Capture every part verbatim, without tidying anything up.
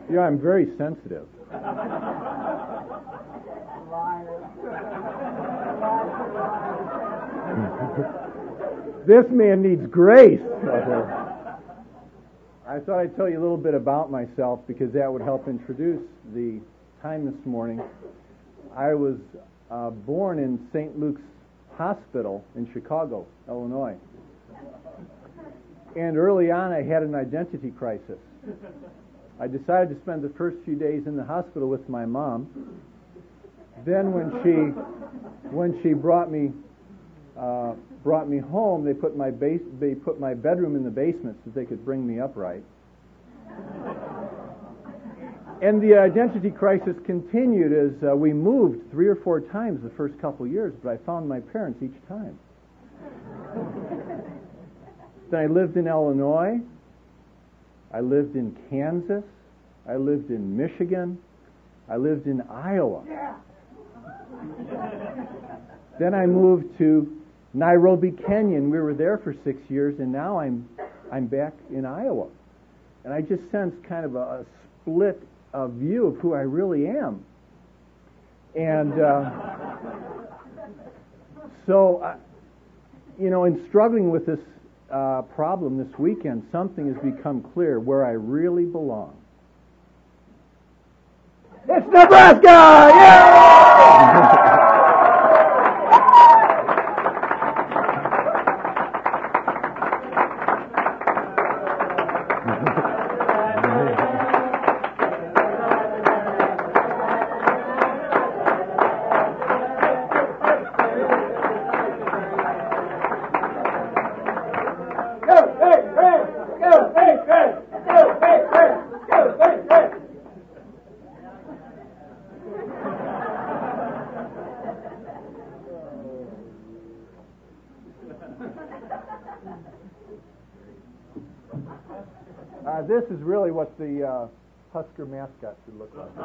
Yeah, I'm very sensitive. This man needs grace. I thought I'd tell you a little bit about myself because that would help introduce the time this morning. I was uh, born in Saint Luke's Hospital in Chicago, Illinois. And early on I had an identity crisis. I decided to spend the first few days in the hospital with my mom. Then when she when she brought me uh, brought me home, they put my base they put my bedroom in the basement so they could bring me upright. And the identity crisis continued as uh, we moved three or four times the first couple of years, but I found my parents each time. Then I lived in Illinois. I lived in Kansas. I lived in Michigan. I lived in Iowa. Yeah. Then I moved to Nairobi, Kenya, and we were there for six years, and now I'm I'm back in Iowa. And I just sense kind of a, a split uh, view of who I really am. And uh, so, uh, you know, in struggling with this uh, problem this weekend, something has become clear where I really belong. It's Nebraska! Yeah! Uh, this is really what the uh, Husker mascot should look like.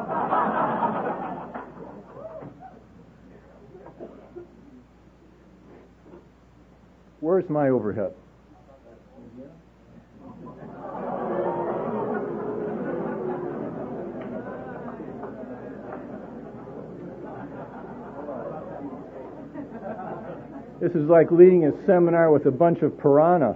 Where's my overhead? This is like leading a seminar with a bunch of piranha.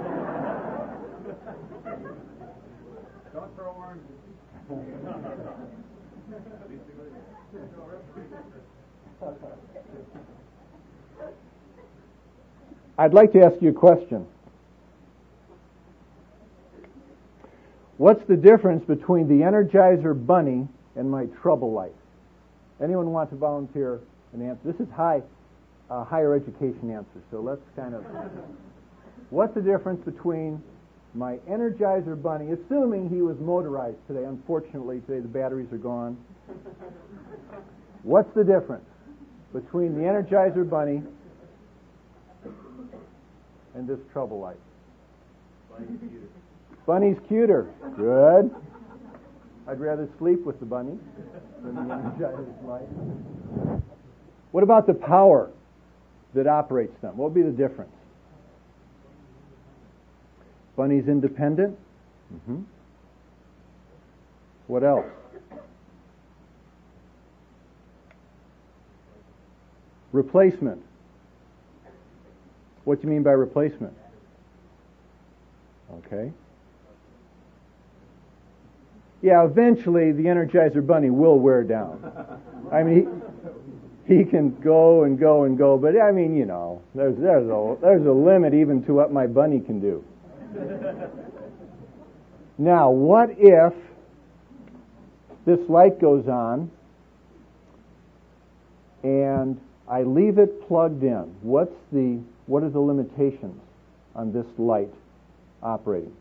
I'd like to ask you a question. What's the difference between the Energizer Bunny and my trouble light? Anyone want to volunteer an answer? This is high, uh, higher education answer, so let's kind of... What's the difference between my Energizer Bunny, assuming he was motorized today? Unfortunately, today the batteries are gone. What's the difference between the Energizer Bunny and this trouble light? Bunny's cuter. Bunny's cuter. Good. I'd rather sleep with the bunny than the Energizer light. What about the power that operates them? What would be the difference? Bunny's independent. Mm-hmm. What else? Replacement. What do you mean by replacement? Okay. Yeah, eventually the Energizer Bunny will wear down. I mean, he, he can go and go and go, but I mean, you know, there's there's a there's a limit even to what my bunny can do. Now, what if this light goes on and I leave it plugged in? What's the what are the limitations on this light operating?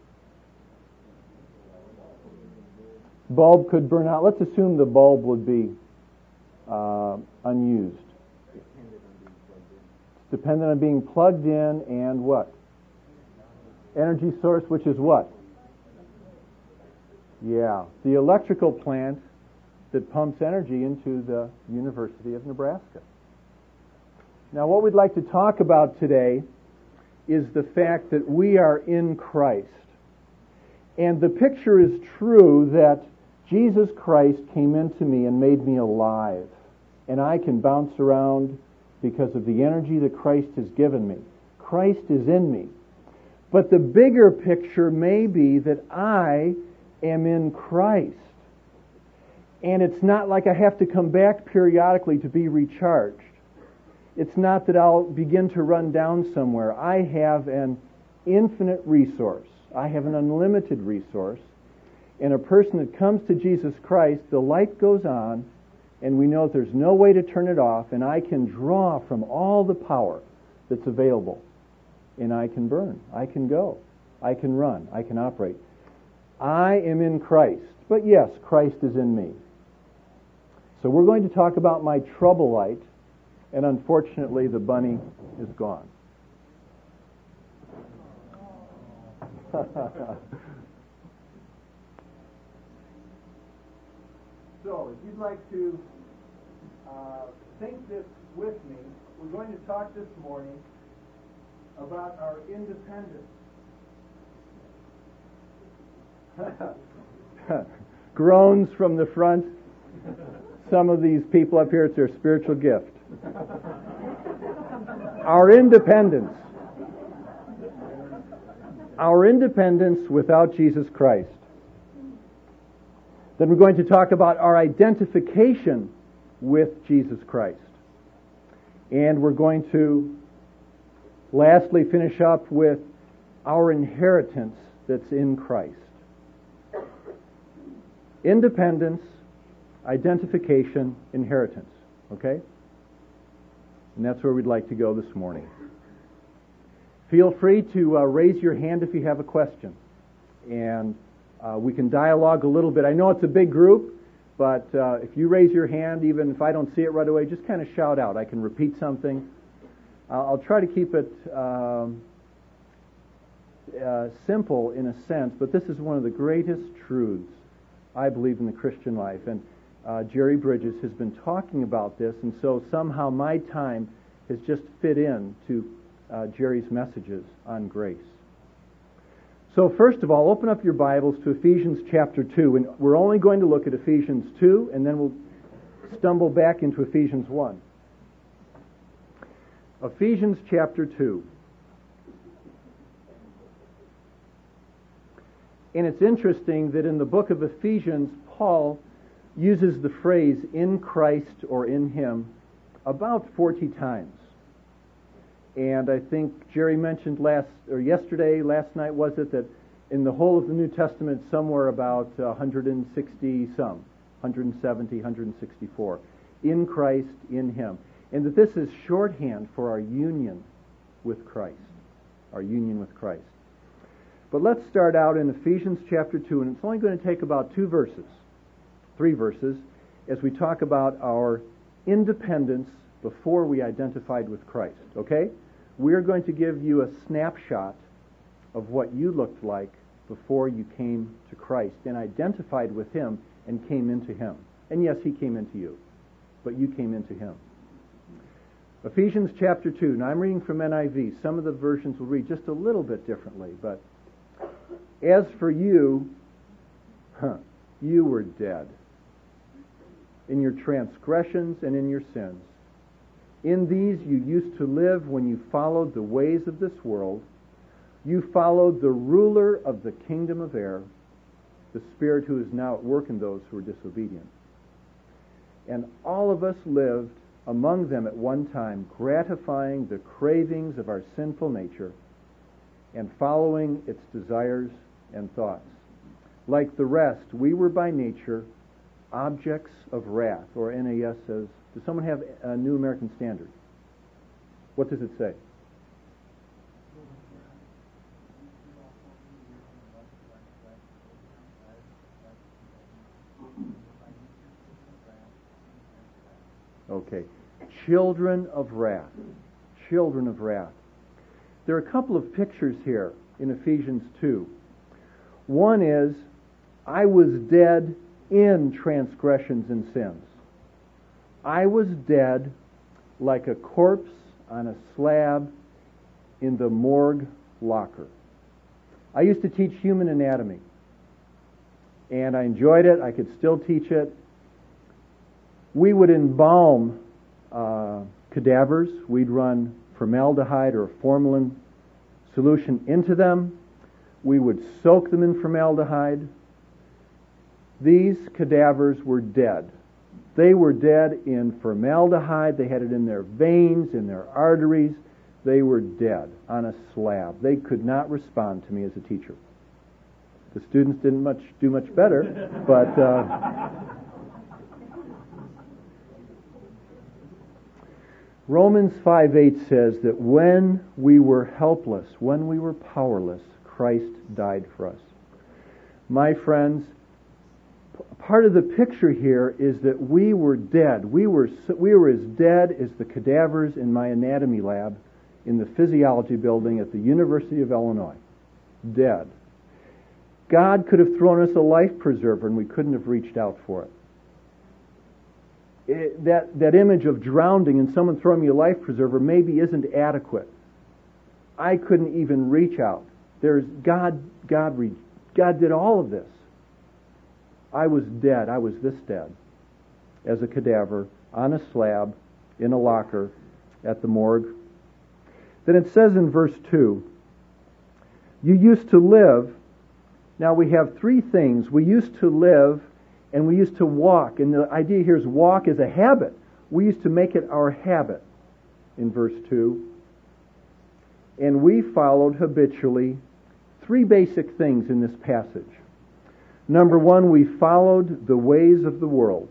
Bulb could burn out. Let's assume the bulb would be uh, unused. It's dependent on being plugged in and what? Energy source, which is what? Yeah, the electrical plant that pumps energy into the University of Nebraska. Now, what we'd like to talk about today is the fact that we are in Christ. And the picture is true that Jesus Christ came into me and made me alive, and I can bounce around because of the energy that Christ has given me. Christ is in me. But the bigger picture may be that I am in Christ. And it's not like I have to come back periodically to be recharged. It's not that I'll begin to run down somewhere. I have an infinite resource. I have an unlimited resource. And a person that comes to Jesus Christ, the light goes on, and we know that there's no way to turn it off, and I can draw from all the power that's available. And I can burn. I can go. I can run. I can operate. I am in Christ. But yes, Christ is in me. So we're going to talk about my trouble light, and unfortunately the bunny is gone. So, if you'd like to uh, think this with me, we're going to talk this morning about our independence. Groans from the front. Some of these people up here, it's their spiritual gift. Our independence. Our independence without Jesus Christ. Then we're going to talk about our identification with Jesus Christ. And we're going to lastly finish up with our inheritance that's in Christ. Independence, identification, inheritance. Okay? And that's where we'd like to go this morning. Feel free to uh, raise your hand if you have a question. And uh, we can dialogue a little bit. I know it's a big group, but uh, if you raise your hand, even if I don't see it right away, just kind of shout out. I can repeat something. I'll, I'll try to keep it um, uh, simple in a sense, but this is one of the greatest truths, I believe, in the Christian life. And uh, Jerry Bridges has been talking about this, and so somehow my time has just fit in to uh, Jerry's messages on grace. So first of all, open up your Bibles to Ephesians chapter two, and we're only going to look at Ephesians two, and then we'll stumble back into Ephesians one. Ephesians chapter two. And it's interesting that in the book of Ephesians, Paul uses the phrase in Christ or in Him about forty times. And I think Jerry mentioned last, or yesterday, last night was it, that in the whole of the New Testament, somewhere about one hundred sixty some, one hundred seventy, one hundred sixty-four. In Christ, in Him. And that this is shorthand for our union with Christ. Our union with Christ. But let's start out in Ephesians chapter two, and it's only going to take about two verses, three verses, as we talk about our independence before we identified with Christ. Okay? We're going to give you a snapshot of what you looked like before you came to Christ and identified with Him and came into Him. And yes, He came into you, but you came into Him. Ephesians chapter two. Now I'm reading from N I V. Some of the versions will read just a little bit differently, but as for you, huh, you were dead in your transgressions and in your sins. In these you used to live when you followed the ways of this world. You followed the ruler of the kingdom of air, the spirit who is now at work in those who are disobedient. And all of us lived among them at one time, gratifying the cravings of our sinful nature and following its desires and thoughts. Like the rest, we were by nature objects of wrath, or N A S says. Does someone have a New American Standard? What does it say? Okay. Children of wrath. Children of wrath. There are a couple of pictures here in Ephesians two. One is, I was dead in transgressions and sins. I was dead like a corpse on a slab in the morgue locker. I used to teach human anatomy. and I enjoyed it. I could still teach it. We would embalm uh, cadavers. We'd run formaldehyde or formalin solution into them. We would soak them in formaldehyde. These cadavers were dead. They were dead in formaldehyde. They had it in their veins, in their arteries. They were dead on a slab. They could not respond to me as a teacher. The students didn't much do much better, but uh, Romans five eight says that when we were helpless, when we were powerless, Christ died for us. My friends, part of the picture here is that we were dead. We were we were as dead as the cadavers in my anatomy lab in the physiology building at the University of Illinois. Dead. God could have thrown us a life preserver and we couldn't have reached out for it. it that, that image of drowning and someone throwing me a life preserver maybe isn't adequate. I couldn't even reach out. There's God, God, God did all of this. I was dead. I was this dead as a cadaver on a slab in a locker at the morgue. Then it says in verse two, you used to live. Now we have three things. We used to live and we used to walk. And the idea here is walk is a habit. We used to make it our habit in verse two. And we followed habitually three basic things in this passage. Number one, we followed the ways of the world.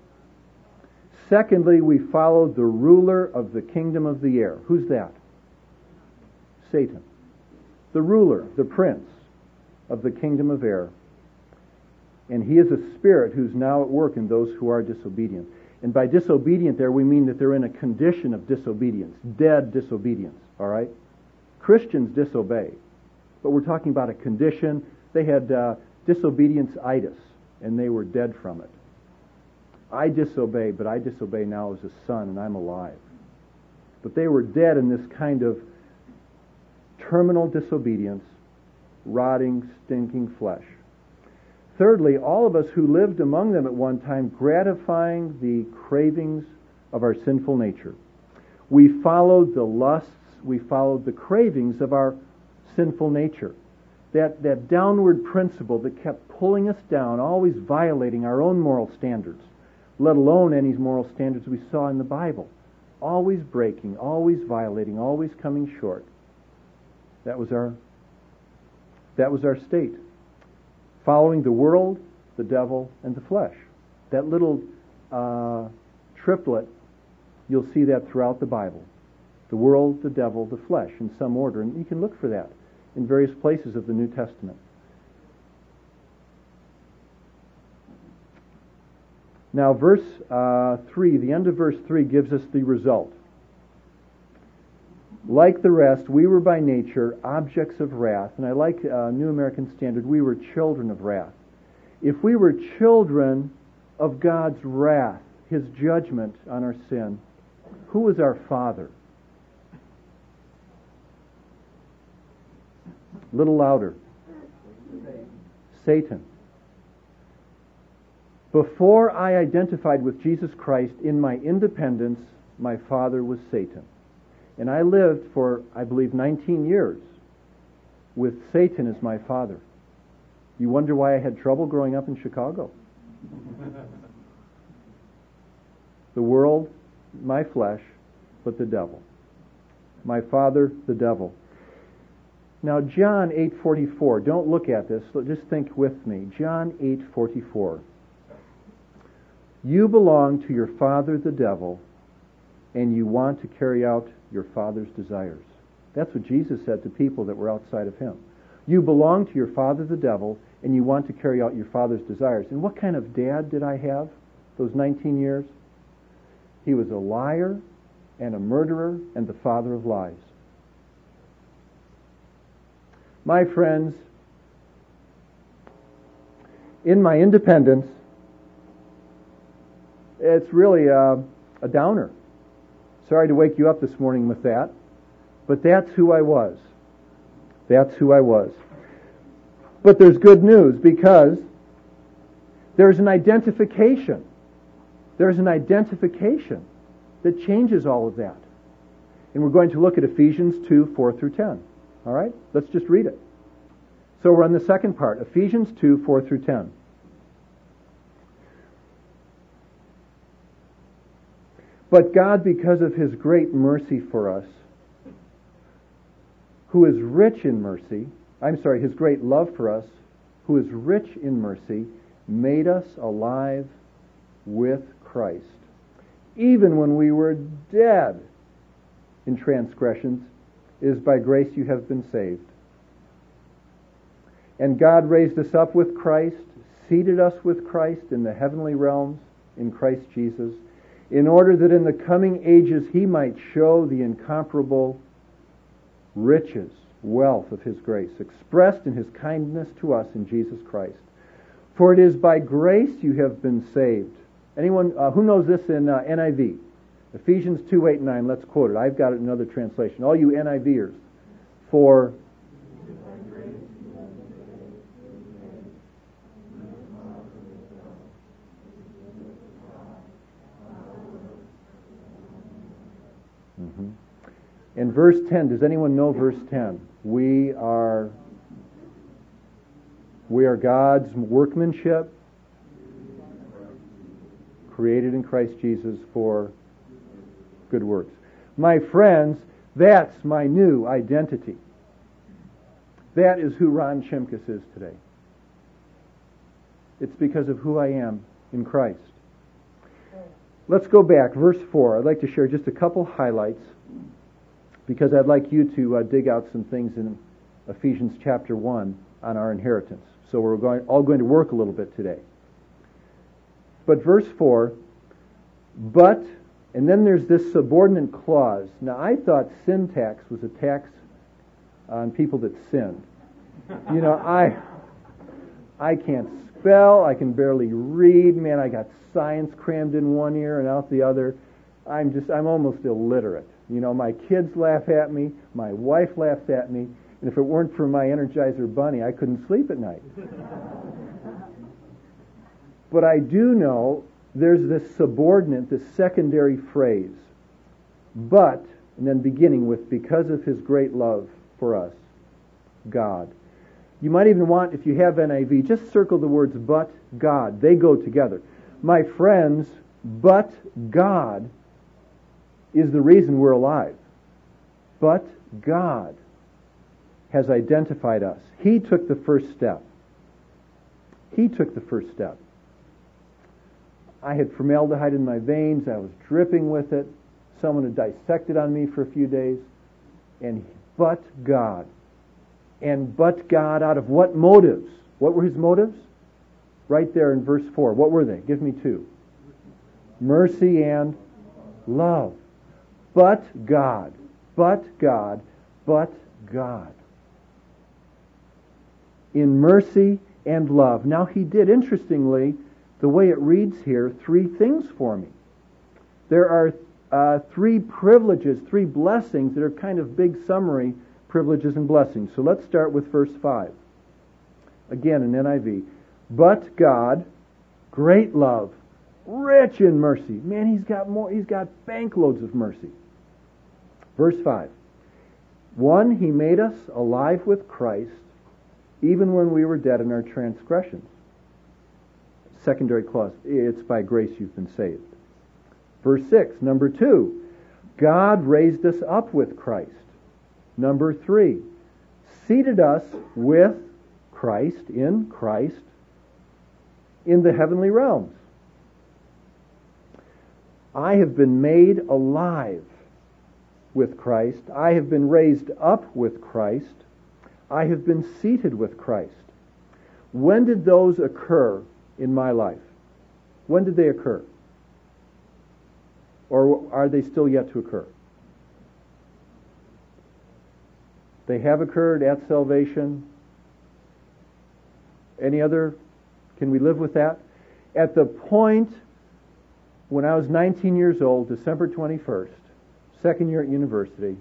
Secondly, we followed the ruler of the kingdom of the air. Who's that? Satan. The ruler, the prince of the kingdom of air. And he is a spirit who's now at work in those who are disobedient. And by disobedient there, we mean that they're in a condition of disobedience, dead disobedience, all right? Christians disobey. But we're talking about a condition. They had uh, disobedience-itis, and they were dead from it. I disobey, but I disobey now as a son, and I'm alive. But they were dead in this kind of terminal disobedience, rotting, stinking flesh. Thirdly, all of us who lived among them at one time, gratifying the cravings of our sinful nature. We followed the lusts, we followed the cravings of our sinful nature. That, that downward principle that kept pulling us down, always violating our own moral standards, let alone any moral standards we saw in the Bible. Always breaking, always violating, always coming short. That was our, that was our state. Following the world, the devil, and the flesh. That little uh, triplet, you'll see that throughout the Bible. The world, the devil, the flesh, in some order. And you can look for that in various places of the New Testament. Now, verse uh, three, the end of verse three gives us the result. Like the rest, we were by nature objects of wrath. And I like uh, New American Standard, we were children of wrath. If we were children of God's wrath, His judgment on our sin, who was our father? A little louder. Satan. Before I identified with Jesus Christ in my independence, my father was Satan. And I lived for, I believe, nineteen years with Satan as my father. You wonder why I had trouble growing up in Chicago? The world, my flesh, but the devil. My father, the devil. Now, John eight forty-four. Don't look at this. Just think with me. John eight forty-four. You belong to your father, the devil, and you want to carry out your father's desires. That's what Jesus said to people that were outside of Him. You belong to your father, the devil, and you want to carry out your father's desires. And what kind of dad did I have those nineteen years? He was a liar and a murderer and the father of lies. My friends, in my independence, it's really a, a downer. Sorry to wake you up this morning with that, but that's who I was. That's who I was. But there's good news, because There's an identification. There's an identification that changes all of that. And we're going to look at Ephesians two, four through ten. All right? Let's just read it. So we're on the second part, Ephesians two, four through ten. But God, because of His great mercy for us, who is rich in mercy, I'm sorry, His great love for us, who is rich in mercy, made us alive with Christ. Even when we were dead in transgressions, it is by grace you have been saved. And God raised us up with Christ, seated us with Christ in the heavenly realms in Christ Jesus, in order that in the coming ages He might show the incomparable riches, wealth of His grace, expressed in His kindness to us in Jesus Christ. For it is by grace you have been saved. Anyone uh, who knows this in uh, N I V? Ephesians two, eight, and nine. Let's quote it. I've got it in another translation. All you N I Vers. For mm-hmm. In verse ten, does anyone know verse ten? We are we are God's workmanship, created in Christ Jesus for good works. My friends, that's my new identity. That is who Ron Chimkus is today. It's because of who I am in Christ. Let's go back, verse four. I'd like to share just a couple highlights because I'd like you to uh, dig out some things in Ephesians chapter one on our inheritance. So we're going, all going to work a little bit today. But verse four, but, and then there's this subordinate clause. Now I thought sin tax was a tax on people that sinned. You know, I I can't spell, I can barely read, man, I got science crammed in one ear and out the other. I'm just, I'm almost illiterate. You know, my kids laugh at me, my wife laughs at me, and if it weren't for my Energizer bunny, I couldn't sleep at night. But I do know there's this subordinate, this secondary phrase, but, and then beginning with, because of His great love for us, God. You might even want, if you have N I V, just circle the words, but God. They go together. My friends, but God is the reason we're alive. But God has identified us. He took the first step. He took the first step. I had formaldehyde in my veins. I was dripping with it. Someone had dissected on me for a few days. And but God. And but God, out of what motives? What were His motives? Right there in verse four. What were they? Give me two. Mercy and love. But God. But God. But God. In mercy and love. Now He did, interestingly, the way it reads here, three things for me. There are uh, three privileges, three blessings that are kind of big summary privileges and blessings. So let's start with verse five. Again in N I V. But God, great love, rich in mercy. Man, He's got more, He's got bank loads of mercy. Verse five. One, He made us alive with Christ, even when we were dead in our transgressions. Secondary clause, it's by grace you've been saved. Verse six, number two, God raised us up with Christ. Number three, seated us with Christ, in Christ, in the heavenly realms. I have been made alive with Christ. I have been raised up with Christ. I have been seated with Christ. When did those occur in my life? When did they occur? Or are they still yet to occur? They have occurred at salvation. Any other? Can we live with that? At the point when I was nineteen years old, December twenty-first, second year at university,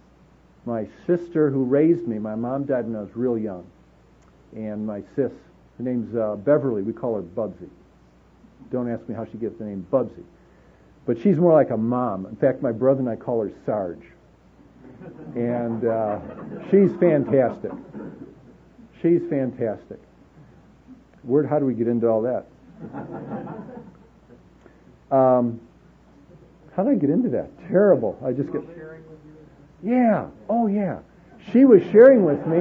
my sister who raised me, my mom died when I was real young, and my sis Her name's uh, Beverly. We call her Bubsy. Don't ask me how she gets the name Bubsy. But she's more like a mom. In fact, my brother and I call her Sarge. And uh, she's fantastic. She's fantastic. Where, how do we get into all that? Um, how did I get into that? Terrible. I just get... Yeah. Oh, yeah. She was sharing with me.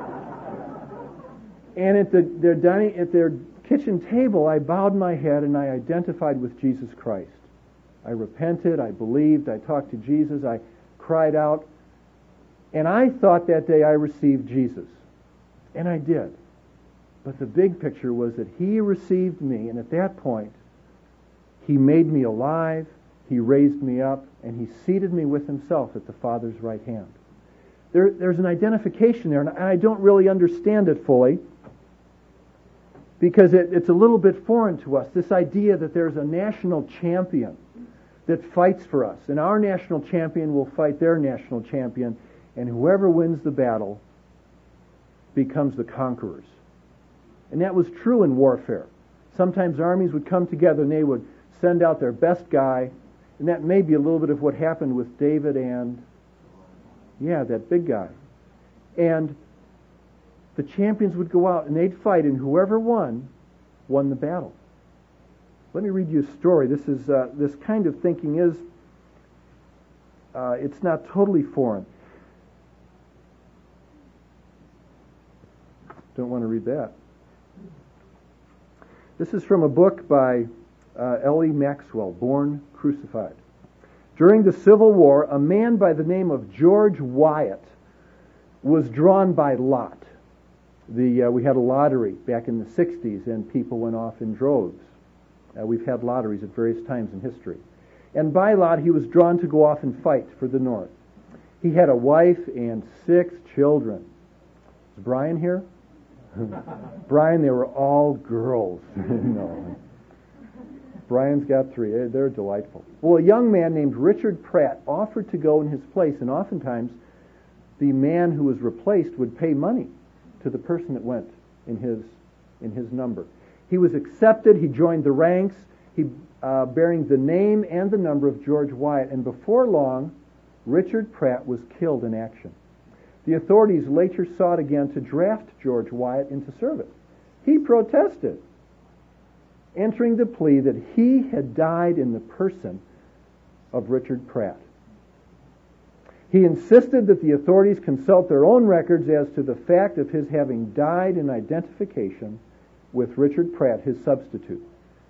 And at the, their dining, at their kitchen table, I bowed my head and I identified with Jesus Christ. I repented. I believed. I talked to Jesus. I cried out. And I thought that day I received Jesus. And I did. But the big picture was that He received me, and at that point, He made me alive, He raised me up, and He seated me with Himself at the Father's right hand. There, there's an identification there, and I don't really understand it fully, because it, it's a little bit foreign to us, this idea that there's a national champion that fights for us, and our national champion will fight their national champion, and whoever wins the battle becomes the conquerors. And that was true in warfare. Sometimes armies would come together and they would send out their best guy, and that may be a little bit of what happened with David and, yeah, that big guy. And the champions would go out and they'd fight, and whoever won, won the battle. Let me read you a story. This is uh, this kind of thinking is, uh, it's not totally foreign. Don't want to read that. This is from a book by uh, L E Maxwell, Born Crucified. During the Civil War, a man by the name of George Wyatt was drawn by lot. The uh, we had a lottery back in the sixties, and people went off in droves. Uh, we've had lotteries at various times in history. And by lot, he was drawn to go off and fight for the North. He had a wife and six children. Is Brian here? Brian, they were all girls. No. Brian's got three. They're delightful. Well, a young man named Richard Pratt offered to go in his place, and oftentimes the man who was replaced would pay money to the person that went in his in his number. He was accepted. He joined the ranks, he uh, bearing the name and the number of George Wyatt, and before long, Richard Pratt was killed in action. The authorities later sought again to draft George Wyatt into service. He protested, entering the plea that he had died in the person of Richard Pratt. He insisted that the authorities consult their own records as to the fact of his having died in identification with Richard Pratt, his substitute.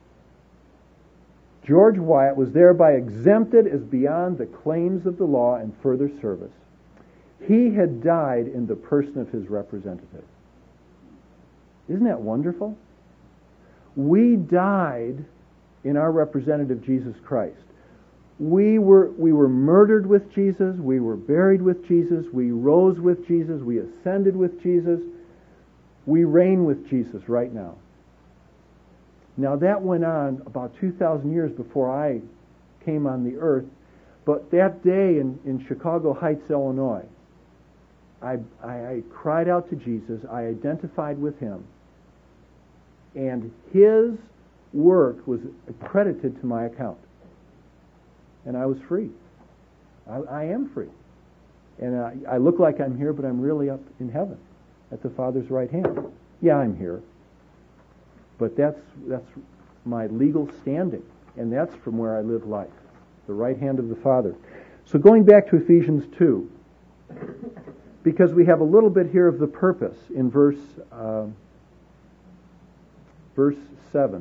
George Wyatt was thereby exempted as beyond the claims of the law and further service. He had died in the person of his representative. Isn't that wonderful? We died in our representative, Jesus Christ. We were, we were murdered with Jesus. We were buried with Jesus. We rose with Jesus. We ascended with Jesus. We reign with Jesus right now. Now that went on about two thousand years before I came on the earth. But that day in, in Chicago Heights, Illinois, I, I, I cried out to Jesus. I identified with Him. And His work was accredited to my account. And I was free. I, I am free. And I, I look like I'm here, but I'm really up in heaven at the Father's right hand. Yeah, I'm here. But that's that's my legal standing. And that's from where I live life. The right hand of the Father. So going back to Ephesians two, because we have a little bit here of the purpose in verse uh, verse seven.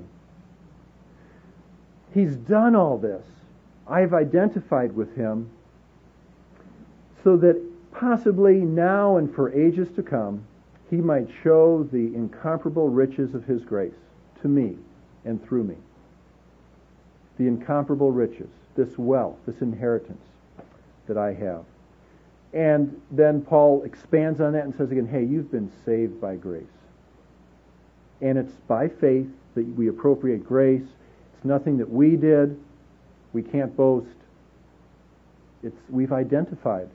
He's done all this. I've identified with Him so that possibly now and for ages to come, He might show the incomparable riches of His grace to me and through me. The incomparable riches, this wealth, this inheritance that I have. And then Paul expands on that and says again, hey, you've been saved by grace. And it's by faith that we appropriate grace. It's nothing that we did. We can't boast. It's we've identified.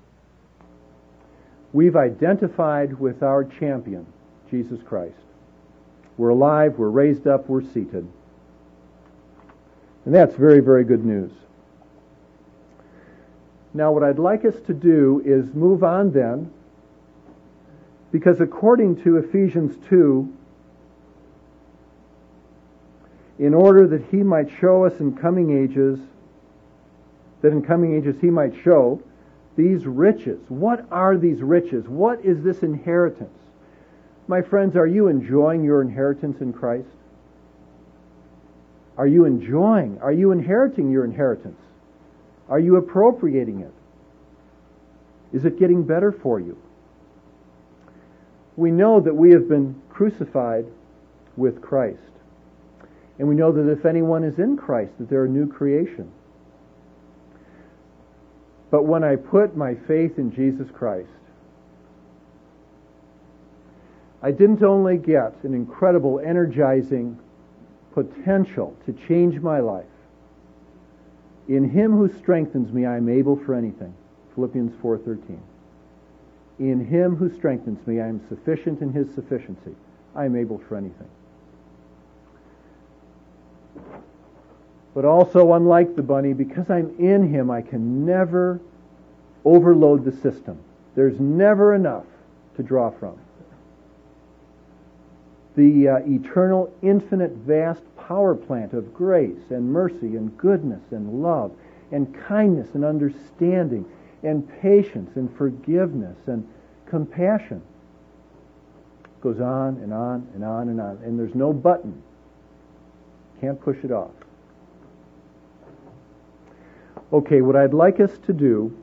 We've identified with our champion, Jesus Christ. We're alive, we're raised up, we're seated. And that's very, very good news. Now, what I'd like us to do is move on then, because according to Ephesians two, in order that he might show us in coming ages, that in coming ages he might show these riches. What are these riches? What is this inheritance? My friends, are you enjoying your inheritance in Christ? Are you enjoying? Are you inheriting your inheritance? Are you appropriating it? Is it getting better for you? We know that we have been crucified with Christ. And we know that if anyone is in Christ, that they're a new creation. But when I put my faith in Jesus Christ, I didn't only get an incredible, energizing potential to change my life. In Him who strengthens me, I am able for anything. Philippians four thirteen. In Him who strengthens me, I am sufficient in His sufficiency. I am able for anything. But also, unlike the bunny, because I'm in Him, I can never overload the system. There's never enough to draw from. The uh, eternal, infinite, vast power plant of grace and mercy and goodness and love and kindness and understanding and patience and forgiveness and compassion goes on and on and on and on. And there's no button. Can't push it off. Okay, what I'd like us to do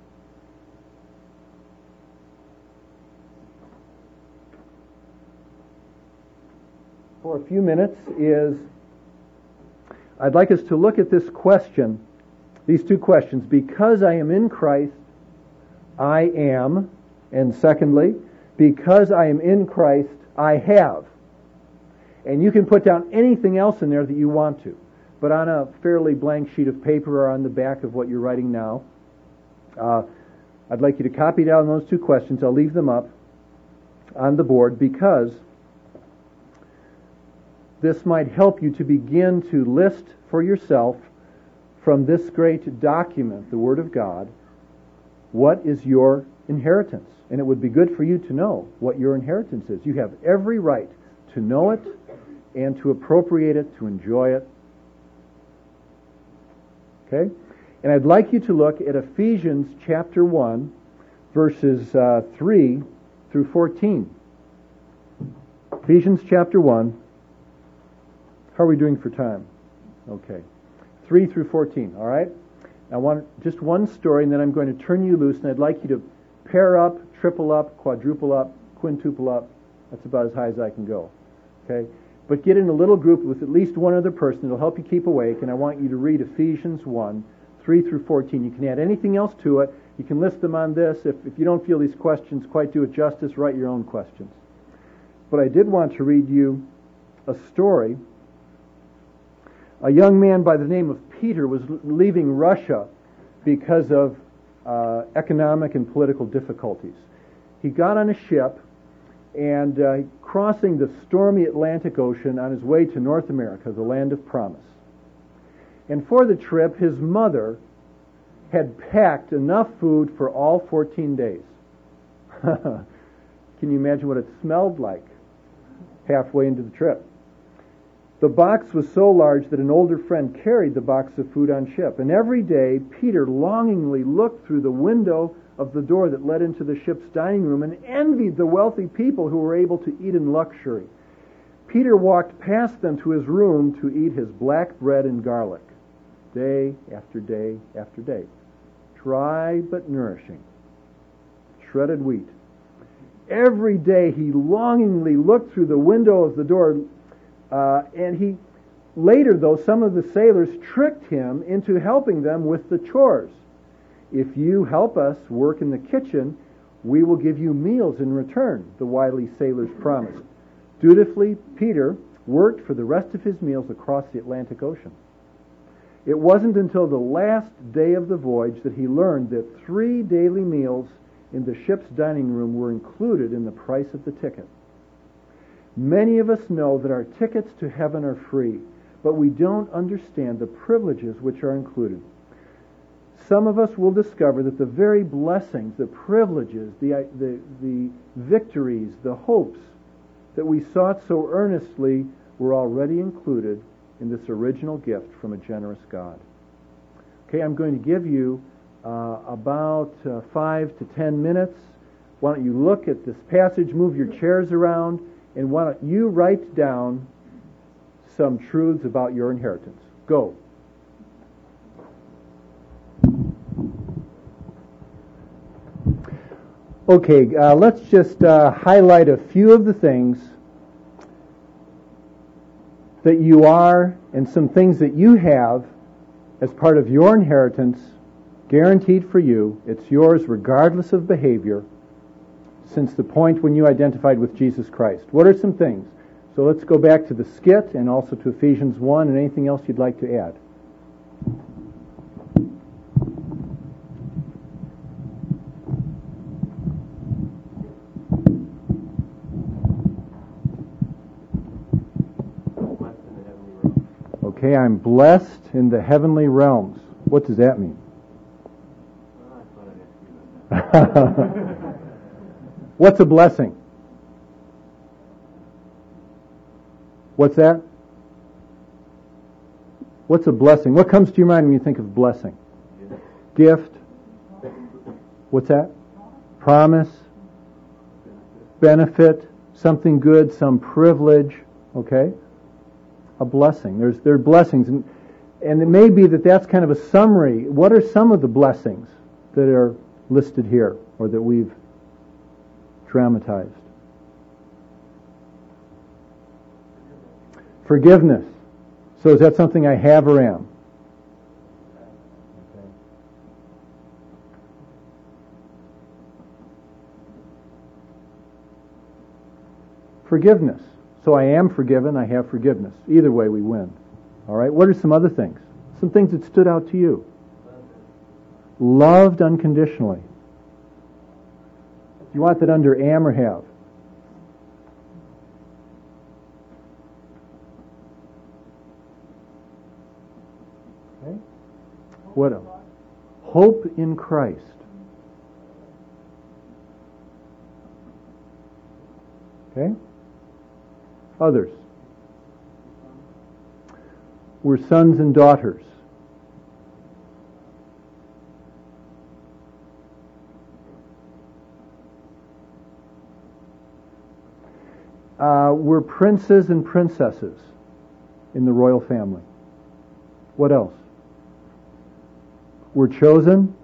for a few minutes is I'd like us to look at this question, these two questions. Because I am in Christ, I am. And secondly, because I am in Christ, I have. And you can put down anything else in there that you want to. But on a fairly blank sheet of paper or on the back of what you're writing now, uh, I'd like you to copy down those two questions. I'll leave them up on the board because this might help you to begin to list for yourself from this great document, the Word of God, what is your inheritance. And it would be good for you to know what your inheritance is. You have every right to know it and to appropriate it, to enjoy it. Okay? And I'd like you to look at Ephesians chapter one, verses uh, three through fourteen. Ephesians chapter one. How are we doing for time? Okay. three through fourteen, all right? I want just one story, and then I'm going to turn you loose, and I'd like you to pair up, triple up, quadruple up, quintuple up. That's about as high as I can go. Okay? But get in a little group with at least one other person. It'll help you keep awake, and I want you to read Ephesians one, three through fourteen. You can add anything else to it. You can list them on this. If, if you don't feel these questions quite do it justice, write your own questions. But I did want to read you a story. A young man by the name of Peter was leaving Russia because of uh, economic and political difficulties. He got on a ship and uh, crossing the stormy Atlantic Ocean on his way to North America, the land of promise. And for the trip, his mother had packed enough food for all fourteen days. Can you imagine what it smelled like halfway into the trip? The box was so large that an older friend carried the box of food on ship. And every day, Peter longingly looked through the window of the door that led into the ship's dining room and envied the wealthy people who were able to eat in luxury. Peter walked past them to his room to eat his black bread and garlic, day after day after day. Dry but nourishing. Shredded wheat. Every day he longingly looked through the window of the door, uh, and he later, though, some of the sailors tricked him into helping them with the chores. If you help us work in the kitchen, we will give you meals in return, the wily sailors promised. Dutifully, Peter worked for the rest of his meals across the Atlantic Ocean. It wasn't until the last day of the voyage that he learned that three daily meals in the ship's dining room were included in the price of the ticket. Many of us know that our tickets to heaven are free, but we don't understand the privileges which are included. Some of us will discover that the very blessings, the privileges, the, the, the victories, the hopes that we sought so earnestly were already included in this original gift from a generous God. Okay, I'm going to give you uh, about uh, five to ten minutes. Why don't you look at this passage, move your chairs around, and why don't you write down some truths about your inheritance. Go. Okay, uh, let's just uh, highlight a few of the things that you are and some things that you have as part of your inheritance, guaranteed for you. It's yours regardless of behavior since the point when you identified with Jesus Christ. What are some things? So let's go back to the skit and also to Ephesians one and anything else you'd like to add. Okay, I'm blessed in the heavenly realms. What does that mean? Well, I thought I'd ask you about that. What's a blessing? What's that? What's a blessing? What comes to your mind when you think of blessing? Gift. Gift. What's that? Promise. Benefit. Something good, some privilege. Okay? A blessing. There's there are blessings, and and it may be that that's kind of a summary. What are some of the blessings that are listed here, or that we've dramatized? Forgiveness. So is that something I have or am? Okay. Forgiveness. So I am forgiven, I have forgiveness. Either way we win. All right, what are some other things? Some things that stood out to you. Loved unconditionally. You want that under am or have? Okay. What else? Hope in Christ. Okay. Others. We're sons and daughters. Uh, we're princes and princesses in the royal family. What else? We're chosen.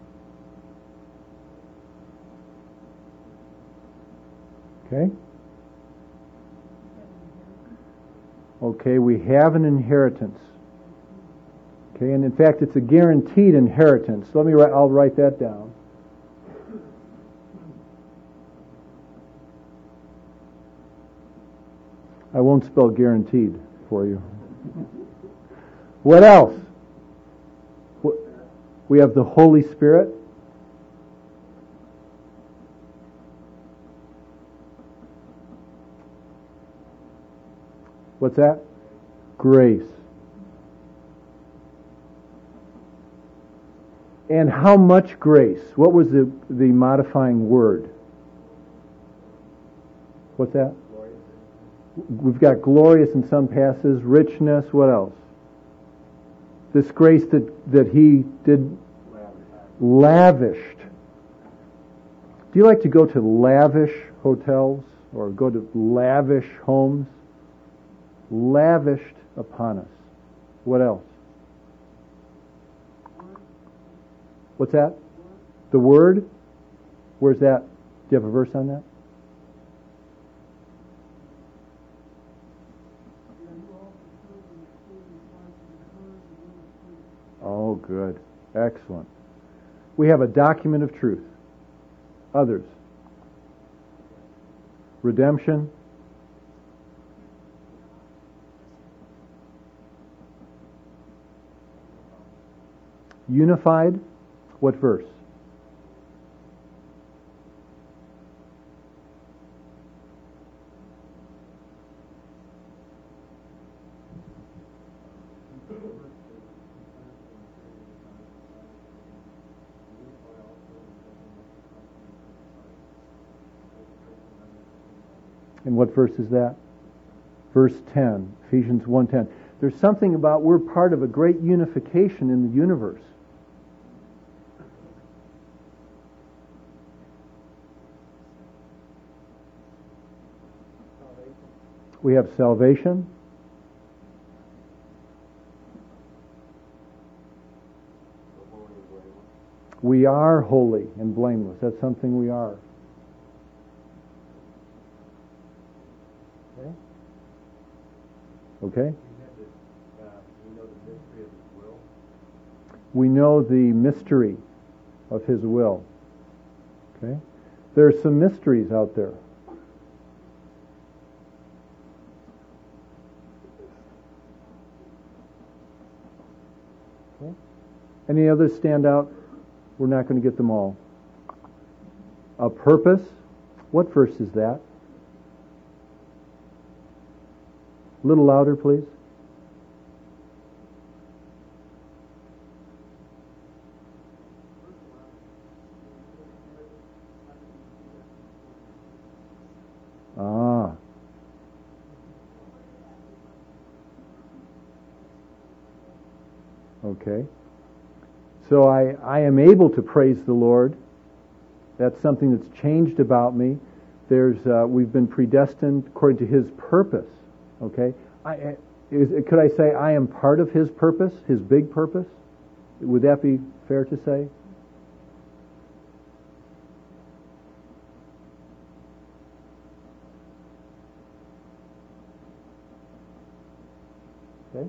Okay. Okay, we have an inheritance. Okay, and in fact, it's a guaranteed inheritance. Let me write, I'll write that down. I won't spell guaranteed for you. What else? We have the Holy Spirit. What's that? Grace. And how much grace? What was the, the modifying word? What's that? Glorious. We've got glorious in some passages, richness, what else? This grace that, that He did lavished. Do you like to go to lavish hotels or go to lavish homes? Lavished upon us. What else? What's that? The Word? Where's that? Do you have a verse on that? Oh, good. Excellent. We have a document of truth. Others. Redemption. Unified. What verse? And what verse is that? Verse ten, Ephesians one ten. There's something about we're part of a great unification in the universe. We have salvation. We are holy and blameless. That's something we are. Okay? Okay? We know the mystery of His will. Okay? There are some mysteries out there. Okay? Any others stand out? We're not going to get them all. A purpose. What verse is that? A little louder, please. Ah. Okay. So I, I am able to praise the Lord. That's something that's changed about me. There's uh, we've been predestined according to His purpose. Okay, I, is, could I say I am part of His purpose, His big purpose? Would that be fair to say? Okay.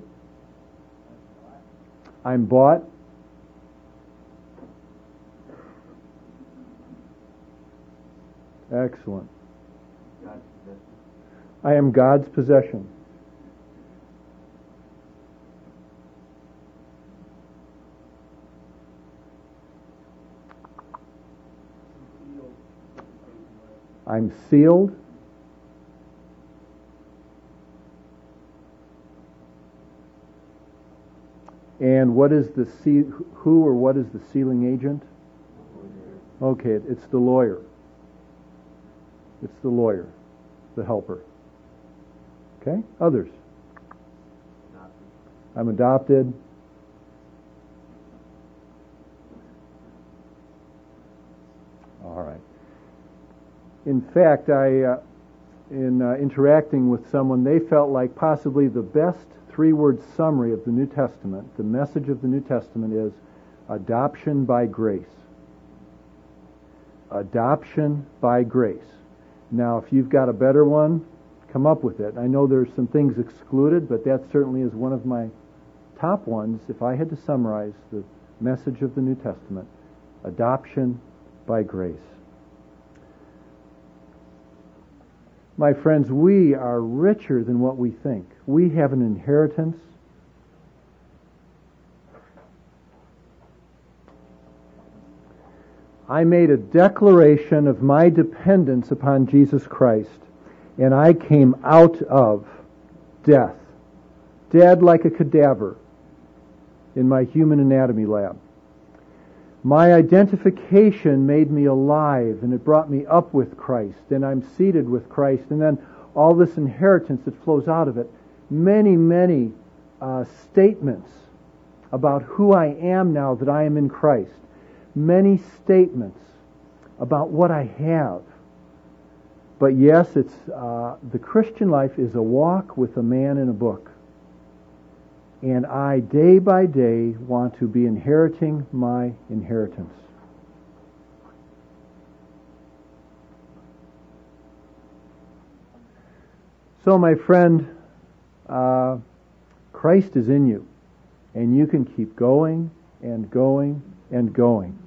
I'm bought. Excellent. I am God's possession. I'm sealed. And what is the seal, who or what is the sealing agent? Okay, it's the lawyer. It's the lawyer, the helper. Okay? Others. I'm adopted. All right. In fact, I, uh, in uh, interacting with someone, they felt like possibly the best three-word summary of the New Testament, the message of the New Testament is adoption by grace. Adoption by grace. Now, if you've got a better one, come up with it. I know there's some things excluded, but that certainly is one of my top ones. If I had to summarize the message of the New Testament, adoption by grace. My friends, we are richer than what we think. We have an inheritance. I made a declaration of my dependence upon Jesus Christ, and I came out of death, dead like a cadaver in my human anatomy lab. My identification made me alive, and it brought me up with Christ, and I'm seated with Christ, and then all this inheritance that flows out of it. Many, many uh, statements about who I am now that I am in Christ. Many statements about what I have. But yes, it's uh, the Christian life is a walk with a man in a book. And I, day by day, want to be inheriting my inheritance. So, my friend, uh, Christ is in you, and you can keep going and going and going.